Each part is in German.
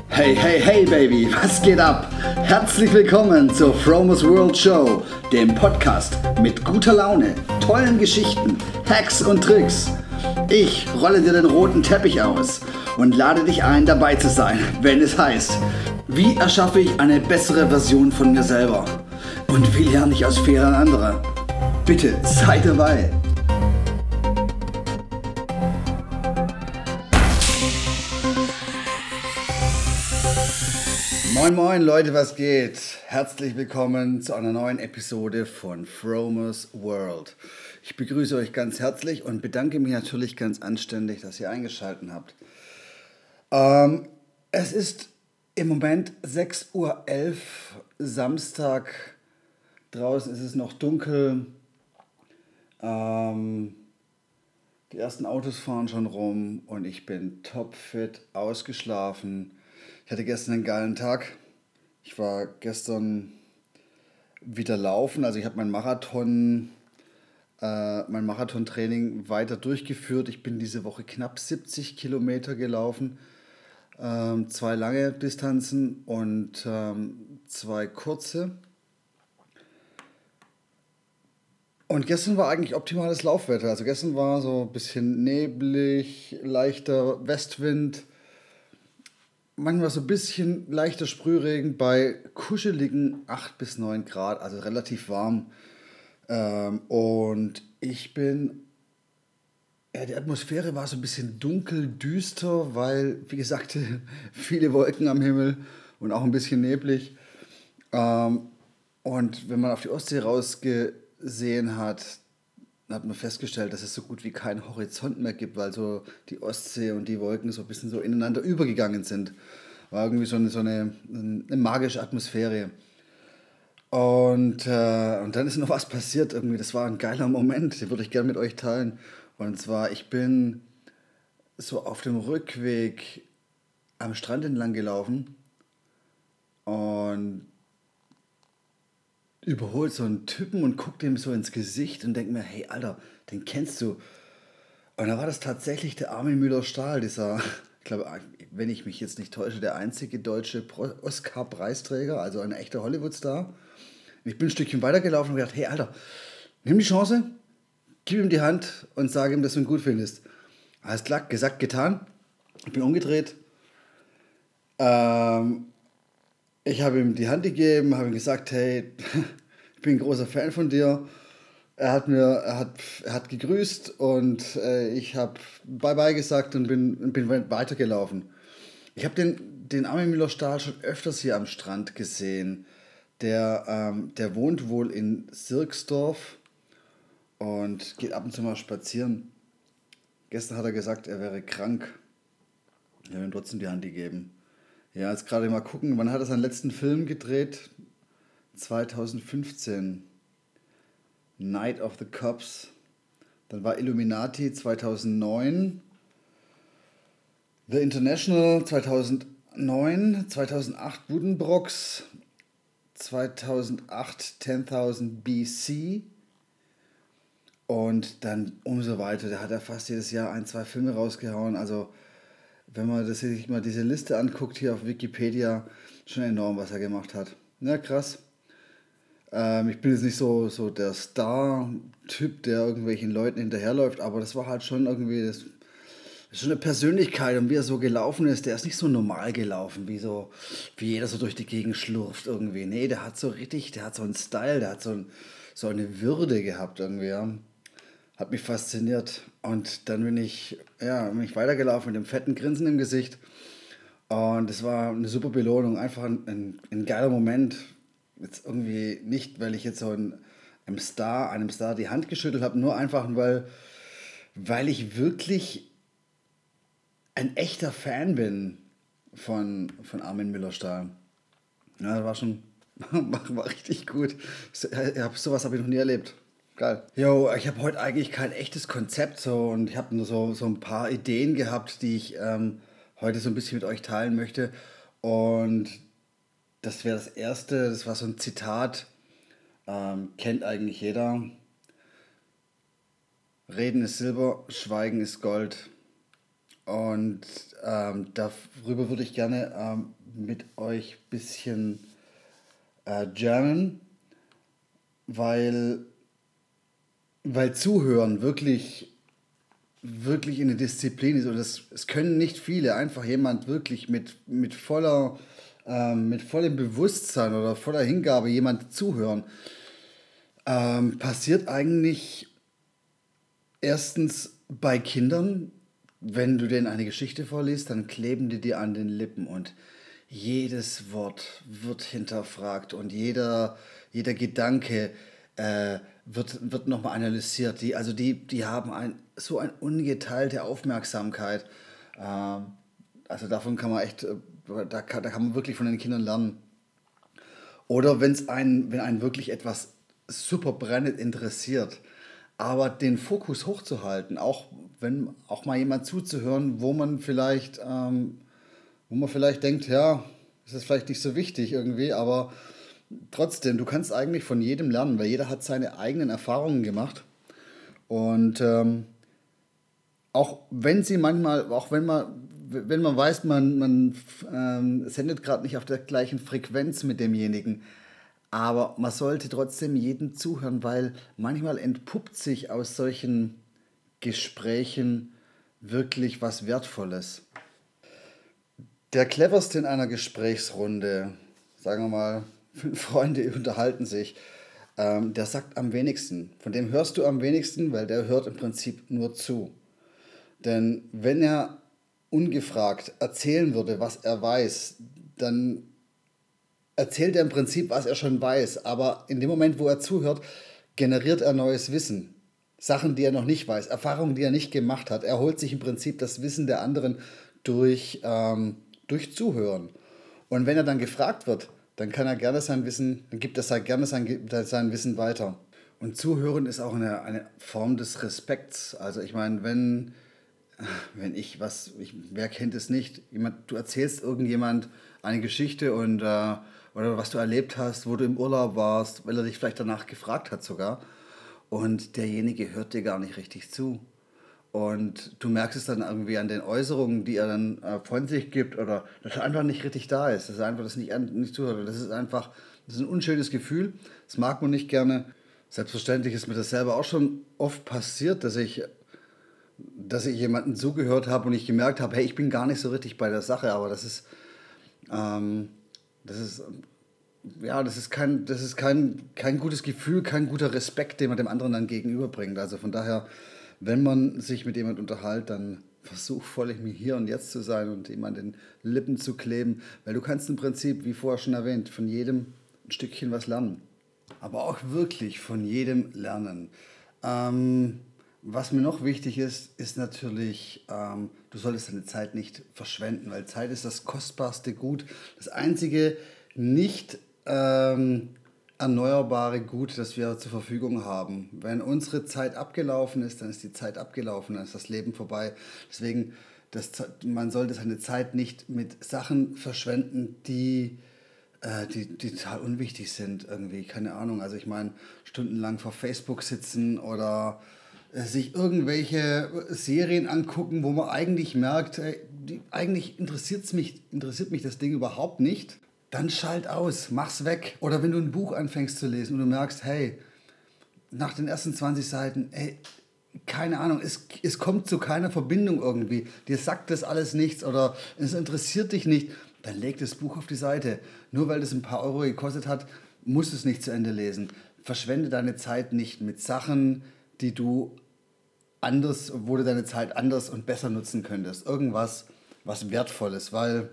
Hey, hey, hey, Baby, was geht ab? Herzlich willkommen zur Fromos World Show, dem Podcast mit guter Laune, tollen Geschichten, Hacks und Tricks. Ich rolle dir den roten Teppich aus und lade dich ein, dabei zu sein, wenn es heißt, wie erschaffe ich eine bessere Version von mir selber? Und wie lerne ich aus Fehlern anderer? Bitte, sei dabei. Moin moin Leute, was geht? Herzlich willkommen zu einer neuen Episode von Fromos World. Ich begrüße euch ganz herzlich und bedanke mich natürlich ganz anständig, dass ihr eingeschaltet habt. Es ist im Moment 6:11 Uhr, Samstag. Draußen ist es noch dunkel. Die ersten Autos fahren schon rum und ich bin topfit, ausgeschlafen. Ich hatte gestern einen geilen Tag. Ich war gestern wieder laufen, also ich habe mein Marathontraining weiter durchgeführt. Ich bin diese Woche knapp 70 Kilometer gelaufen, 2 lange Distanzen und 2 kurze. Und gestern war eigentlich optimales Laufwetter. Also gestern war so ein bisschen neblig, leichter Westwind, manchmal so ein bisschen leichter Sprühregen bei kuscheligen 8 bis 9 Grad, also relativ warm. Und die Atmosphäre war so ein bisschen dunkel, düster, weil, wie gesagt, viele Wolken am Himmel und auch ein bisschen neblig. Ähm, und wenn man auf die Ostsee rausgesehen hat, hat man festgestellt, dass es so gut wie keinen Horizont mehr gibt, weil so die Ostsee und die Wolken so ein bisschen so ineinander übergegangen sind. War irgendwie eine magische Atmosphäre. Und dann ist noch was passiert irgendwie. Das war ein geiler Moment, den würde ich gerne mit euch teilen. Und zwar, ich bin so auf dem Rückweg am Strand entlang gelaufen und überholt so einen Typen und guckt dem so ins Gesicht und denkt mir, hey Alter, den kennst du. Und da war das tatsächlich der Armin Müller-Stahl, dieser, ich glaube, wenn ich mich jetzt nicht täusche, der einzige deutsche Oscar-Preisträger, also ein echter Hollywood-Star. Ich bin ein Stückchen weitergelaufen und gedacht, hey Alter, nimm die Chance, gib ihm die Hand und sag ihm, dass du ihn gut findest. Alles klar, gesagt, getan. Ich bin umgedreht. Ähm, Ich habe ihm die Hand gegeben, habe ihm gesagt, hey, ich bin ein großer Fan von dir. Er hat gegrüßt und ich habe Bye-bye gesagt und bin weitergelaufen. Ich habe den Armin Müller-Stahl schon öfters hier am Strand gesehen. Der wohnt wohl in Sirksdorf und geht ab und zu mal spazieren. Gestern hat er gesagt, er wäre krank. Ich habe ihm trotzdem die Hand gegeben. Ja, jetzt gerade mal gucken, wann hat er seinen letzten Film gedreht? 2015. Night of the Cops. Dann war Illuminati 2009. The International 2009. 2008 Buddenbrooks. 2008 10.000 BC. Und dann umso weiter. Der hat ja fast jedes Jahr 1, 2 Filme rausgehauen. Also, wenn man sich mal diese Liste anguckt hier auf Wikipedia, schon enorm, was er gemacht hat. Ja, krass. Ich bin jetzt nicht so der Star-Typ, der irgendwelchen Leuten hinterherläuft, aber das war halt schon irgendwie, das ist schon eine Persönlichkeit und wie er so gelaufen ist, der ist nicht so normal gelaufen, wie jeder so durch die Gegend schlurft irgendwie. Nee, der hat so einen Style, der hat so eine Würde gehabt irgendwie, ja. Hat mich fasziniert. Und dann bin ich weitergelaufen mit dem fetten Grinsen im Gesicht. Und es war eine super Belohnung, einfach ein geiler Moment. Jetzt irgendwie nicht, weil ich jetzt einem Star die Hand geschüttelt habe, nur einfach, weil ich wirklich ein echter Fan bin von Armin Müller-Stahl. Ja, das war schon, war richtig gut. Sowas habe ich noch nie erlebt. Geil. Jo, ich habe heute eigentlich kein echtes Konzept so und ich habe nur so ein paar Ideen gehabt, die ich heute so ein bisschen mit euch teilen möchte. Und das wäre das erste, das war so ein Zitat, kennt eigentlich jeder. Reden ist Silber, Schweigen ist Gold. Und darüber würde ich gerne mit euch ein bisschen jammen, weil, weil Zuhören wirklich eine Disziplin ist. Und es können nicht viele, einfach jemand wirklich mit vollem Bewusstsein oder voller Hingabe jemand zuhören. Passiert eigentlich erstens bei Kindern, wenn du denen eine Geschichte vorliest, dann kleben die dir an den Lippen und jedes Wort wird hinterfragt und jeder Gedanke wird nochmal analysiert. Die haben so eine ungeteilte Aufmerksamkeit. Ähm, also davon kann man echt, da kann man wirklich von den Kindern lernen. Oder wenn einen wirklich etwas super brennend interessiert, aber den Fokus hochzuhalten, auch wenn auch mal jemand zuzuhören, wo man vielleicht denkt, ja, das ist vielleicht nicht so wichtig irgendwie, aber trotzdem, du kannst eigentlich von jedem lernen, weil jeder hat seine eigenen Erfahrungen gemacht. Und auch wenn man weiß, man sendet gerade nicht auf der gleichen Frequenz mit demjenigen, aber man sollte trotzdem jedem zuhören, weil manchmal entpuppt sich aus solchen Gesprächen wirklich was Wertvolles. Der cleverste in einer Gesprächsrunde, sagen wir mal, fünf Freunde unterhalten sich, der sagt am wenigsten. Von dem hörst du am wenigsten, weil der hört im Prinzip nur zu. Denn wenn er ungefragt erzählen würde, was er weiß, dann erzählt er im Prinzip, was er schon weiß. Aber in dem Moment, wo er zuhört, generiert er neues Wissen. Sachen, die er noch nicht weiß, Erfahrungen, die er nicht gemacht hat. Er holt sich im Prinzip das Wissen der anderen durch Zuhören. Und wenn er dann gefragt wird, dann kann er gerne sein Wissen, dann gibt er gerne sein Wissen weiter. Und Zuhören ist auch eine Form des Respekts. Also ich meine, wer kennt es nicht? Du erzählst irgendjemand eine Geschichte oder was du erlebt hast, wo du im Urlaub warst, weil er dich vielleicht danach gefragt hat sogar. Und derjenige hört dir gar nicht richtig zu. Und du merkst es dann irgendwie an den Äußerungen, die er dann von sich gibt oder dass er einfach nicht richtig da ist, dass er einfach nicht zuhört. Das ist ein unschönes Gefühl. Das mag man nicht gerne. Selbstverständlich ist mir das selber auch schon oft passiert, dass ich jemandem zugehört habe und ich gemerkt habe, hey, ich bin gar nicht so richtig bei der Sache, aber ähm, das ist, kein gutes Gefühl, kein guter Respekt, den man dem anderen dann gegenüberbringt. Also von daher, wenn man sich mit jemand unterhält, dann versuch voll im Hier und Jetzt zu sein und ihm an den Lippen zu kleben, weil du kannst im Prinzip, wie vorher schon erwähnt, von jedem ein Stückchen was lernen. Aber auch wirklich von jedem lernen. Ähm, Was mir noch wichtig ist, ist natürlich, du solltest deine Zeit nicht verschwenden, weil Zeit ist das kostbarste Gut, das einzige nicht erneuerbare Gut, das wir zur Verfügung haben. Wenn unsere Zeit abgelaufen ist, dann ist die Zeit abgelaufen, dann ist das Leben vorbei. Deswegen, man sollte seine Zeit nicht mit Sachen verschwenden, die total unwichtig sind irgendwie, keine Ahnung. Also ich meine, stundenlang vor Facebook sitzen oder sich irgendwelche Serien angucken, wo man eigentlich merkt, eigentlich interessiert mich das Ding überhaupt nicht. Dann schalt aus, mach's weg. Oder wenn du ein Buch anfängst zu lesen und du merkst, hey, nach den ersten 20 Seiten, ey, keine Ahnung, es kommt zu keiner Verbindung irgendwie. Dir sagt das alles nichts oder es interessiert dich nicht, dann leg das Buch auf die Seite. Nur weil das ein paar Euro gekostet hat, musst du es nicht zu Ende lesen. Verschwende deine Zeit nicht mit Sachen, die du wo du deine Zeit anders und besser nutzen könntest. Irgendwas, was Wertvolles, weil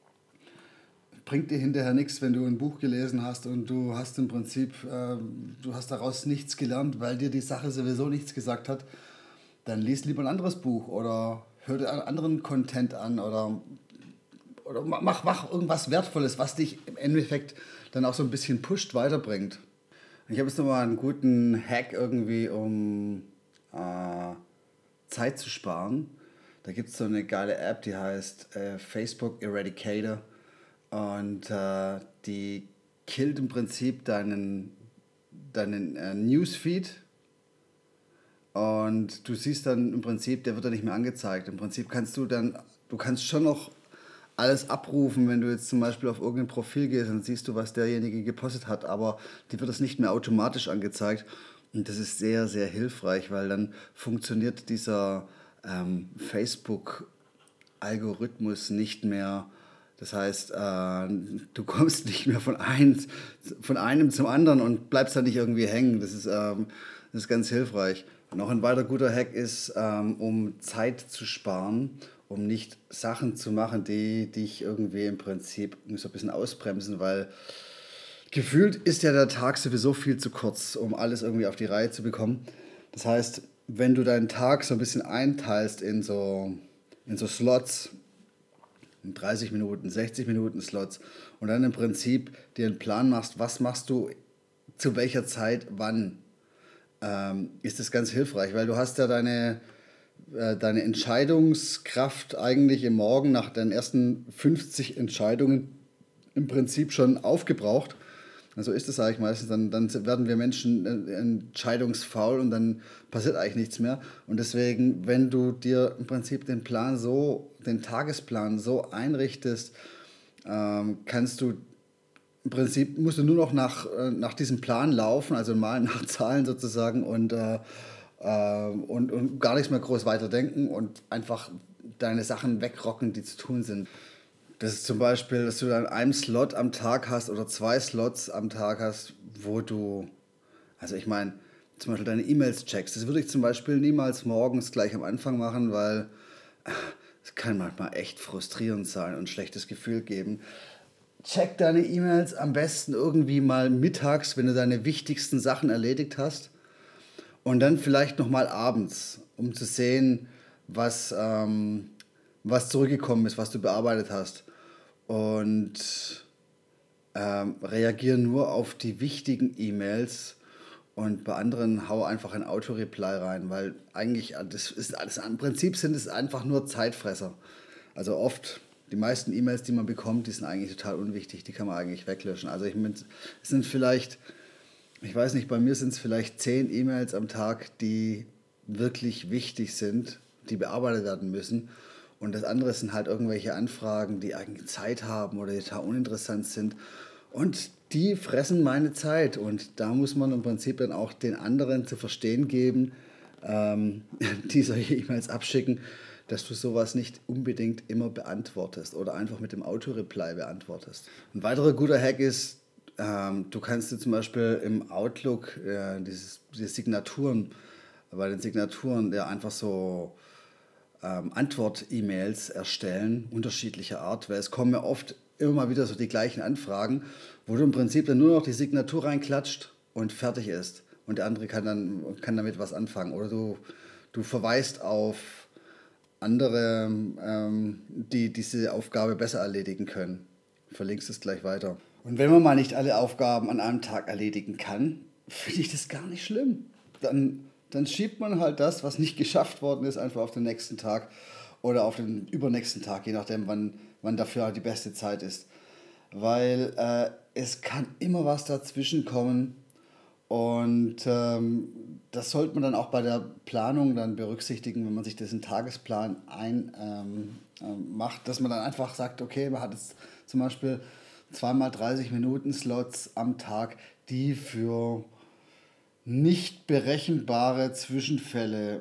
bringt dir hinterher nichts, wenn du ein Buch gelesen hast und du hast im Prinzip, du hast daraus nichts gelernt, weil dir die Sache sowieso nichts gesagt hat. Dann lies lieber ein anderes Buch oder hör dir anderen Content an oder mach irgendwas Wertvolles, was dich im Endeffekt dann auch so ein bisschen pusht, weiterbringt. Ich habe jetzt nochmal einen guten Hack irgendwie, um äh, Zeit zu sparen. Da gibt es so eine geile App, die heißt Facebook Eradicator und die killt im Prinzip deinen Newsfeed und du siehst dann im Prinzip, der wird dann nicht mehr angezeigt. Im Prinzip du kannst schon noch alles abrufen, wenn du jetzt zum Beispiel auf irgendein Profil gehst, dann siehst du, was derjenige gepostet hat, aber dir wird es nicht mehr automatisch angezeigt. Und das ist sehr, sehr hilfreich, weil dann funktioniert dieser Facebook-Algorithmus nicht mehr. Das heißt, du kommst nicht mehr von einem zum anderen und bleibst da nicht irgendwie hängen. Das ist ganz hilfreich. Und auch ein weiter guter Hack ist, um Zeit zu sparen, um nicht Sachen zu machen, die dich irgendwie im Prinzip so ein bisschen ausbremsen, weil gefühlt ist ja der Tag sowieso viel zu kurz, um alles irgendwie auf die Reihe zu bekommen. Das heißt, wenn du deinen Tag so ein bisschen einteilst in so Slots, in 30 Minuten, 60 Minuten Slots und dann im Prinzip dir einen Plan machst, was machst du zu welcher Zeit, wann, ist das ganz hilfreich, weil du hast ja deine Entscheidungskraft eigentlich im Morgen nach den ersten 50 Entscheidungen im Prinzip schon aufgebraucht. Also ist es eigentlich meistens, dann werden wir Menschen entscheidungsfaul und dann passiert eigentlich nichts mehr. Und deswegen, wenn du dir im Prinzip den Tagesplan so einrichtest, kannst du im Prinzip musst du nur noch nach diesem Plan laufen, also mal nach Zahlen sozusagen und gar nichts mehr groß weiterdenken und einfach deine Sachen wegrocken, die zu tun sind. Das ist zum Beispiel, dass du dann einen Slot am Tag hast oder zwei Slots am Tag hast, also ich meine, zum Beispiel deine E-Mails checkst. Das würde ich zum Beispiel niemals morgens gleich am Anfang machen, weil es kann manchmal echt frustrierend sein und ein schlechtes Gefühl geben. Check deine E-Mails am besten irgendwie mal mittags, wenn du deine wichtigsten Sachen erledigt hast. Und dann vielleicht nochmal abends, um zu sehen, was, was zurückgekommen ist, was du bearbeitet hast. Und reagiere nur auf die wichtigen E-Mails und bei anderen hau einfach ein Auto-Reply rein, weil eigentlich, das ist alles, im Prinzip sind es einfach nur Zeitfresser. Also oft, die meisten E-Mails, die man bekommt, die sind eigentlich total unwichtig, die kann man eigentlich weglöschen. Also es sind vielleicht, ich weiß nicht, bei mir sind es vielleicht 10 E-Mails am Tag, die wirklich wichtig sind, die bearbeitet werden müssen. Und das andere sind halt irgendwelche Anfragen, die eigentlich Zeit haben oder die total uninteressant sind. Und die fressen meine Zeit. Und da muss man im Prinzip dann auch den anderen zu verstehen geben, ähm, die solche E-Mails abschicken, dass du sowas nicht unbedingt immer beantwortest oder einfach mit dem Auto-Reply beantwortest. Ein weiterer guter Hack ist, du kannst dir zum Beispiel im Outlook diese Signaturen, bei den Signaturen ja einfach so Antwort-E-Mails erstellen, unterschiedlicher Art, weil es kommen ja oft immer mal wieder so die gleichen Anfragen, wo du im Prinzip dann nur noch die Signatur reinklatscht und fertig ist. Und der andere kann damit was anfangen. Oder du verweist auf andere, die diese Aufgabe besser erledigen können. Verlinkst es gleich weiter. Und wenn man mal nicht alle Aufgaben an einem Tag erledigen kann, finde ich das gar nicht schlimm. Dann schiebt man halt das, was nicht geschafft worden ist, einfach auf den nächsten Tag oder auf den übernächsten Tag, je nachdem, wann dafür halt die beste Zeit ist. Weil es kann immer was dazwischen kommen und das sollte man dann auch bei der Planung dann berücksichtigen, wenn man sich diesen Tagesplan macht, dass man dann einfach sagt, okay, man hat jetzt zum Beispiel zweimal 30 Minuten Slots am Tag, die für nicht berechenbare Zwischenfälle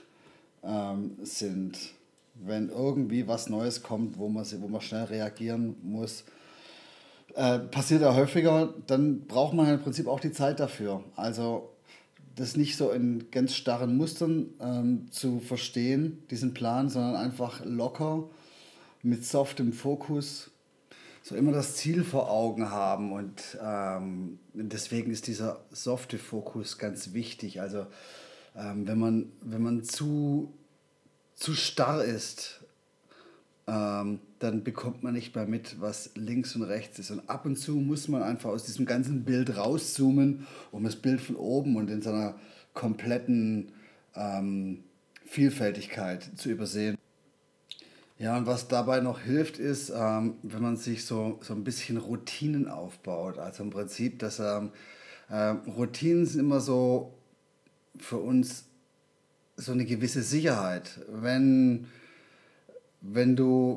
sind. Wenn irgendwie was Neues kommt, wo man schnell reagieren muss, passiert ja häufiger, dann braucht man halt im Prinzip auch die Zeit dafür. Also das nicht so in ganz starren Mustern zu verstehen, diesen Plan, sondern einfach locker mit softem Fokus so immer das Ziel vor Augen haben und deswegen ist dieser softe Fokus ganz wichtig. Also wenn man zu starr ist, dann bekommt man nicht mehr mit, was links und rechts ist. Und ab und zu muss man einfach aus diesem ganzen Bild rauszoomen, um das Bild von oben und in seiner kompletten Vielfältigkeit zu übersehen. Ja, und was dabei noch hilft, ist, wenn man sich so ein bisschen Routinen aufbaut. Also im Prinzip, dass Routinen sind immer so für uns so eine gewisse Sicherheit. Wenn du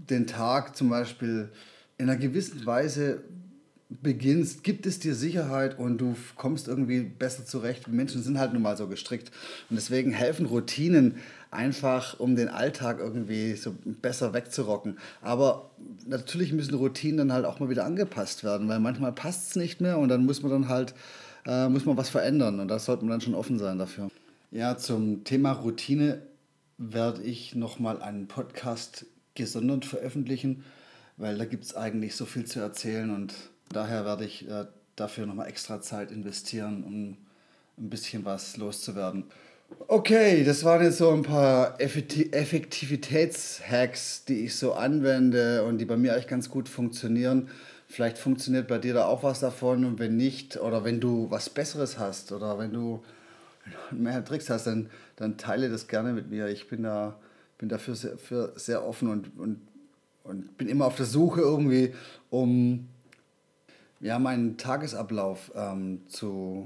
den Tag zum Beispiel in einer gewissen Weise beginnst, gibt es dir Sicherheit und du kommst irgendwie besser zurecht. Menschen sind halt nun mal so gestrickt und deswegen helfen Routinen einfach, um den Alltag irgendwie so besser wegzurocken. Aber natürlich müssen Routinen dann halt auch mal wieder angepasst werden, weil manchmal passt es nicht mehr und dann muss man muss man was verändern und da sollte man dann schon offen sein dafür. Ja, zum Thema Routine werde ich nochmal einen Podcast gesondert veröffentlichen, weil da gibt es eigentlich so viel zu erzählen und daher werde ich dafür nochmal extra Zeit investieren, um ein bisschen was loszuwerden. Okay, das waren jetzt so ein paar Effektivitätshacks, die ich so anwende und die bei mir eigentlich ganz gut funktionieren. Vielleicht funktioniert bei dir da auch was davon und wenn nicht, oder wenn du was Besseres hast oder wenn du mehr Tricks hast, dann teile das gerne mit mir. Ich bin dafür sehr offen und bin immer auf der Suche irgendwie, um ja, meinen Tagesablauf zu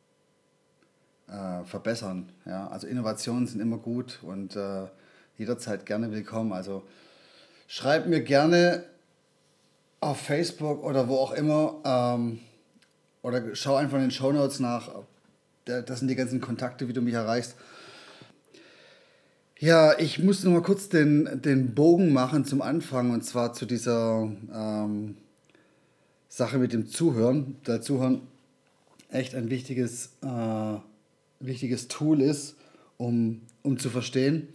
verbessern. Ja? Also Innovationen sind immer gut und jederzeit gerne willkommen. Also schreib mir gerne auf Facebook oder wo auch immer oder schau einfach in den Shownotes nach. Das sind die ganzen Kontakte, wie du mich erreichst. Ja, ich muss noch mal kurz den Bogen machen zum Anfang und zwar zu dieser Sache mit dem Zuhören. Da Zuhören echt ein wichtiges Tool ist, um zu verstehen.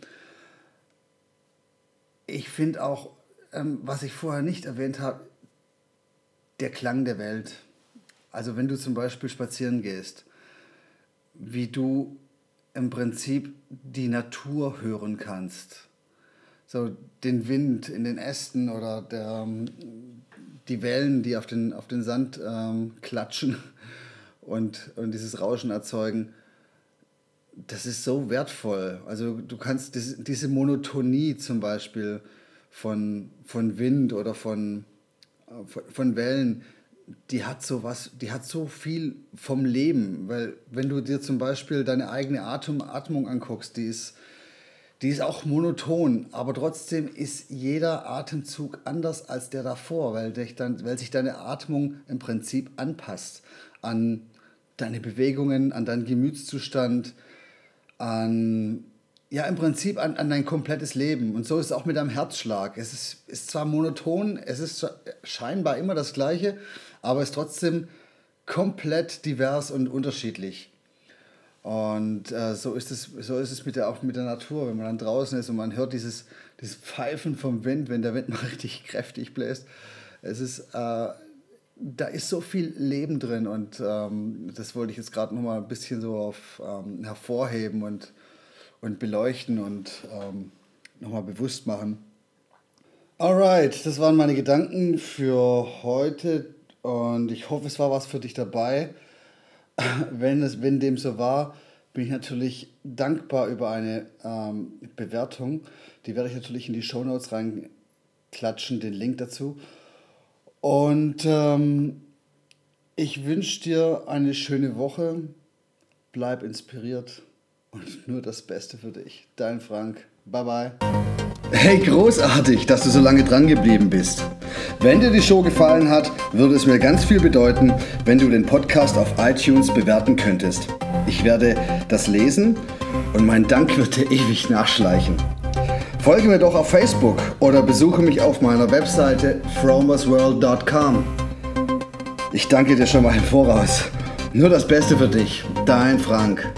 Ich finde auch, was ich vorher nicht erwähnt habe, der Klang der Welt. Also wenn du zum Beispiel spazieren gehst, wie du im Prinzip die Natur hören kannst. So den Wind in den Ästen oder die Wellen, die auf den Sand klatschen und dieses Rauschen erzeugen. Das ist so wertvoll. Also du kannst diese Monotonie zum Beispiel von Wind oder von Wellen, die hat so viel vom Leben, weil wenn du dir zum Beispiel deine eigene Atmung anguckst, die ist auch monoton, aber trotzdem ist jeder Atemzug anders als der davor, weil sich deine Atmung im Prinzip anpasst an deine Bewegungen, an deinen Gemütszustand, im Prinzip an dein komplettes Leben. Und so ist es auch mit deinem Herzschlag. Es ist zwar monoton, es ist scheinbar immer das Gleiche, aber es ist trotzdem komplett divers und unterschiedlich. Und so ist es auch mit der Natur, wenn man dann draußen ist und man hört dieses Pfeifen vom Wind, wenn der Wind mal richtig kräftig bläst. Da ist so viel Leben drin und das wollte ich jetzt gerade nochmal ein bisschen so hervorheben und beleuchten und nochmal bewusst machen. Alright, das waren meine Gedanken für heute und ich hoffe, es war was für dich dabei. Wenn dem so war, bin ich natürlich dankbar über eine Bewertung. Die werde ich natürlich in die Shownotes reinklatschen, den Link dazu. Und ich wünsche dir eine schöne Woche. Bleib inspiriert und nur das Beste für dich. Dein Frank. Bye bye. Hey, großartig, dass du so lange dran geblieben bist. Wenn dir die Show gefallen hat, würde es mir ganz viel bedeuten, wenn du den Podcast auf iTunes bewerten könntest. Ich werde das lesen und mein Dank wird dir ewig nachschleichen. Folge mir doch auf Facebook oder besuche mich auf meiner Webseite fromersworld.com. Ich danke dir schon mal im Voraus. Nur das Beste für dich, dein Frank.